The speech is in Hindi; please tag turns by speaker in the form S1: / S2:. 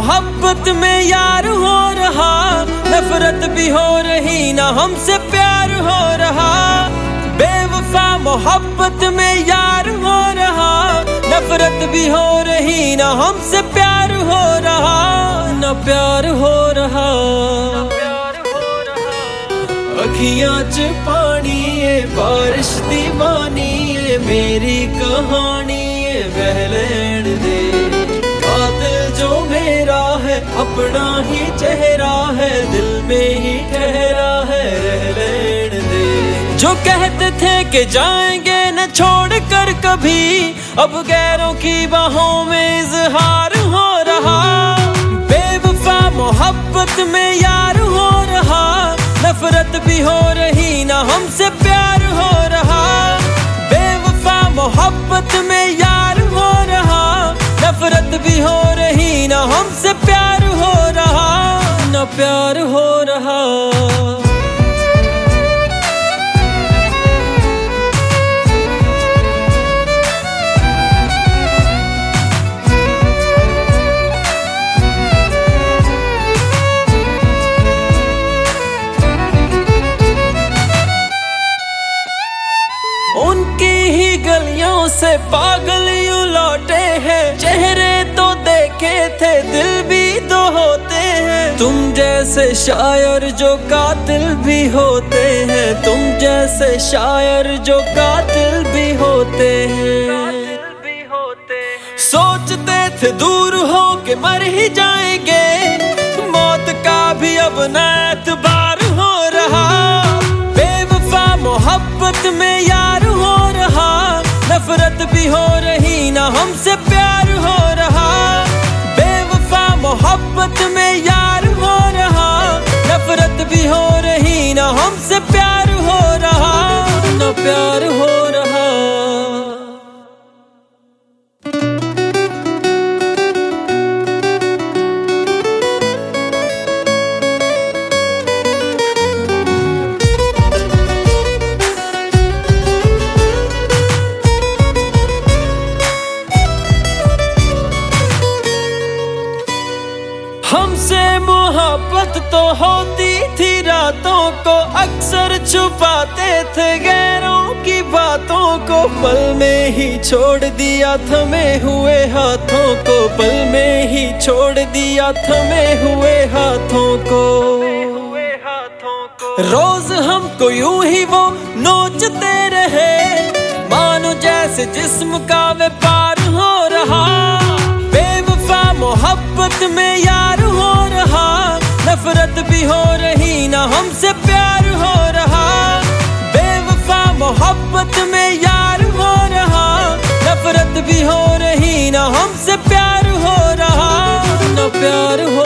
S1: मोहब्बत में यार हो रहा, नफरत भी हो रही ना हमसे प्यार हो रहा। बेवफा मोहब्बत में यार हो रहा, नफरत भी हो रही ना हमसे प्यार हो रहा, ना प्यार हो रहा। अखियां च पानी है बारिश दीवानी है, मेरी कहानी है बह लैण दे। कातिल जो मेरा है अपना ही चेहरा है, दिल में ही ठहरा है रह लैण दे। जो कहते थे कि जाएंगे न छोड़ कर कभी, अब गैरों की बाहों में इजहार हो रहा। बेवफा मोहब्बत में यार हो रहा, नफरत भी हो रही ना हमसे प्यार हो रहा। बेवफा मोहब्बत में यार हो रहा, नफरत भी हो रही ना हमसे प्यार हो रहा, ना प्यार हो रहा। उनकी ही गलियों से पागल यूं लौटे हैं, चेहरे तो देखे थे दिल भी तो होते हैं। तुम जैसे शायर जो कातिल भी होते हैं, तुम जैसे शायर जो कातिल भी होते हैं। सोचते थे दूर हो के मर ही जाएंगे, मौत का भी अब न एतबार हो रहा। बेवफा मोहब्बत में यार हो रहा, नफरत भी हो रही ना हमसे प्यार हो रहा। बेवफा मोहब्बत में यार हो रहा, नफरत भी हो रही ना हमसे प्यार हो रहा, ना प्यार हो रहा। हमसे मोहब्बत तो होती थी रातों को, अक्सर छुपाते थे गैरों की बातों को। पल में ही छोड़ दिया थमे हुए हाथों को, पल में ही छोड़ दिया थमे हुए हाथों को। रोज हमको यूं ही वो नोचते रहे, मानो जैसे जिस्म का व्यापार हो रहा। बेवफा मोहब्बत में यार हो रहा, नफरत भी हो रही ना हमसे प्यार हो रहा। बेवफा मोहब्बत में यार हो रहा, नफरत भी हो रही ना हमसे प्यार हो रहा, ना प्यार हो